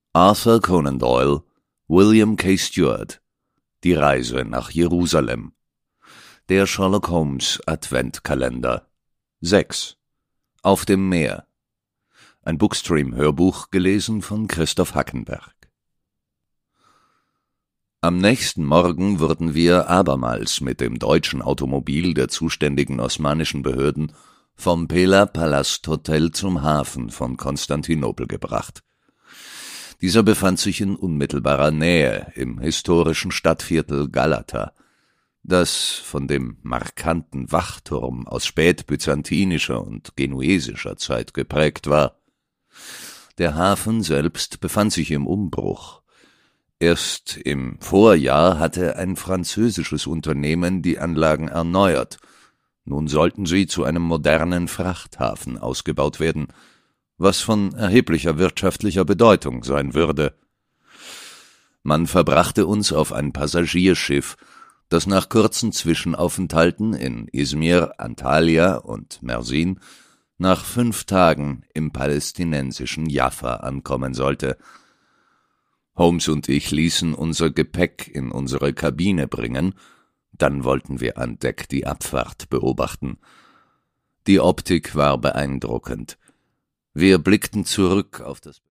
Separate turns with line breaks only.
Arthur Conan Doyle, William K. Stewart, Die Reise nach Jerusalem. Der Sherlock Holmes Adventkalender. 6. Auf dem Meer. Ein Bookstream-Hörbuch, gelesen von Christoph Hackenberg. Am nächsten Morgen wurden wir abermals mit dem deutschen Automobil der zuständigen osmanischen Behörden vom Pella Palast Hotel zum Hafen von Konstantinopel gebracht. Dieser befand sich in unmittelbarer Nähe im historischen Stadtviertel Galata, das von dem markanten Wachturm aus spätbyzantinischer und genuesischer Zeit geprägt war. Der Hafen selbst befand sich im Umbruch. Erst im Vorjahr hatte ein französisches Unternehmen die Anlagen erneuert. Nun sollten sie zu einem modernen Frachthafen ausgebaut werden, was von erheblicher wirtschaftlicher Bedeutung sein würde. Man verbrachte uns auf ein Passagierschiff, das nach kurzen Zwischenaufenthalten in Izmir, Antalya und Mersin nach 5 Tagen im palästinensischen Jaffa ankommen sollte. Holmes und ich ließen unser Gepäck in unsere Kabine bringen, dann wollten wir an Deck die Abfahrt beobachten. Die Optik war beeindruckend. Wir blickten zurück auf das